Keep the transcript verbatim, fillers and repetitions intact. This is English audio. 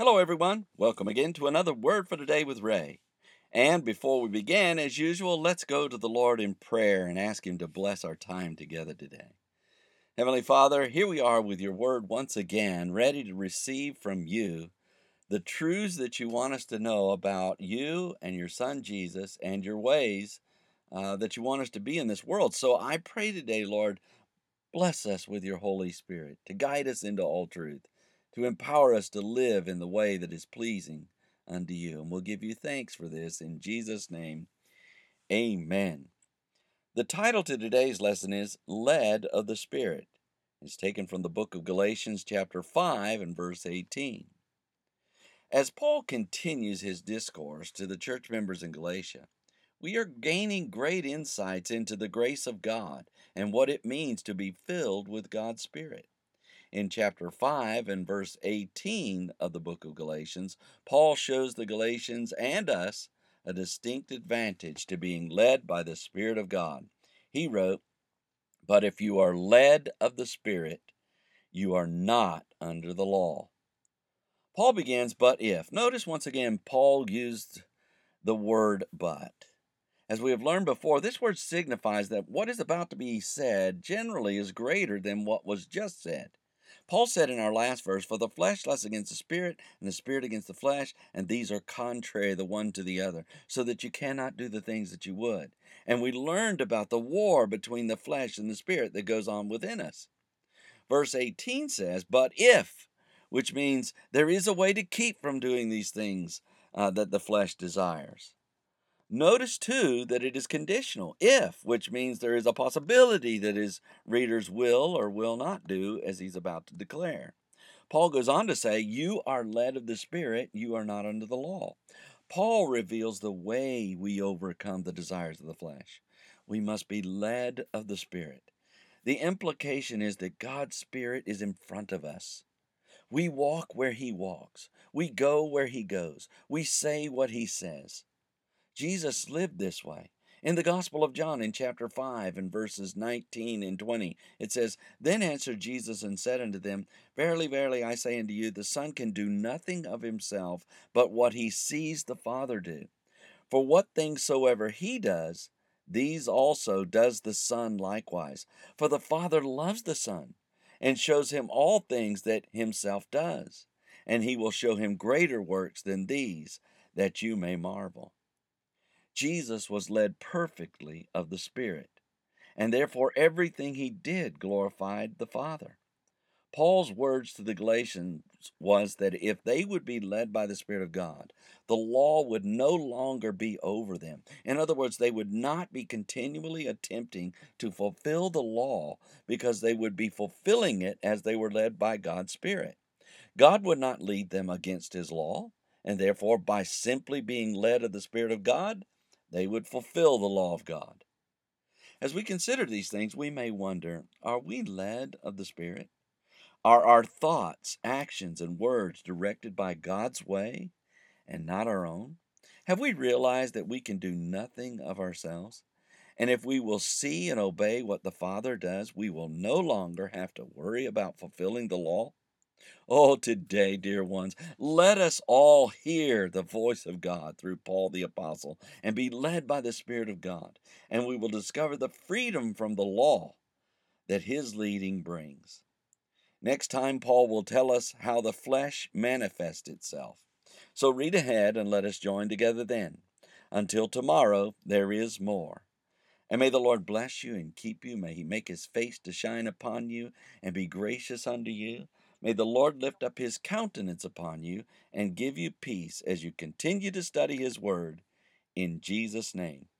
Hello, everyone. Welcome again to another Word for Today with Ray. And before we begin, as usual, let's go to the Lord in prayer and ask Him to bless our time together today. Heavenly Father, here we are with your Word once again, ready to receive from you the truths that you want us to know about you and your Son Jesus and your ways uh, that you want us to be in this world. So I pray today, Lord, bless us with your Holy Spirit to guide us into all truth, to empower us to live in the way that is pleasing unto you. And we'll give you thanks for this in Jesus' name. Amen. The title to today's lesson is Led of the Spirit. It's taken from the book of Galatians chapter five and verse eighteen. As Paul continues his discourse to the church members in Galatia, we are gaining great insights into the grace of God and what it means to be filled with God's Spirit. In chapter five and verse eighteen of the book of Galatians, Paul shows the Galatians and us a distinct advantage to being led by the Spirit of God. He wrote, "But if you are led of the Spirit, you are not under the law." Paul begins, but if. Notice once again, Paul used the word but. As we have learned before, this word signifies that what is about to be said generally is greater than what was just said. Paul said in our last verse, "For the flesh lusts against the spirit, and the spirit against the flesh, and these are contrary the one to the other, so that you cannot do the things that you would." And we learned about the war between the flesh and the spirit that goes on within us. Verse eighteen says, "But if," which means there is a way to keep from doing these things uh, that the flesh desires. Notice, too, that it is conditional, if, which means there is a possibility that his readers will or will not do as he's about to declare. Paul goes on to say, "You are led of the Spirit, you are not under the law." Paul reveals the way we overcome the desires of the flesh. We must be led of the Spirit. The implication is that God's Spirit is in front of us. We walk where he walks. We go where he goes. We say what he says. Jesus lived this way. In the Gospel of John, in chapter five, and verses nineteen and twenty, it says, "Then answered Jesus and said unto them, Verily, verily, I say unto you, the Son can do nothing of himself, but what he sees the Father do. For what things soever he does, these also does the Son likewise. For the Father loves the Son, and shows him all things that himself does. And he will show him greater works than these, that you may marvel." Jesus was led perfectly of the Spirit, and therefore everything he did glorified the Father. Paul's words to the Galatians was that if they would be led by the Spirit of God, the law would no longer be over them. In other words, they would not be continually attempting to fulfill the law because they would be fulfilling it as they were led by God's Spirit. God would not lead them against his law, and therefore by simply being led of the Spirit of God, they would fulfill the law of God. As we consider these things, we may wonder, are we led of the Spirit? Are our thoughts, actions, and words directed by God's way and not our own? Have we realized that we can do nothing of ourselves? And if we will see and obey what the Father does, we will no longer have to worry about fulfilling the law? Oh, today, dear ones, let us all hear the voice of God through Paul the Apostle and be led by the Spirit of God, and we will discover the freedom from the law that his leading brings. Next time, Paul will tell us how the flesh manifests itself. So read ahead and let us join together then. Until tomorrow, there is more. And may the Lord bless you and keep you. May he make his face to shine upon you and be gracious unto you. May the Lord lift up his countenance upon you and give you peace as you continue to study his word. In Jesus' name,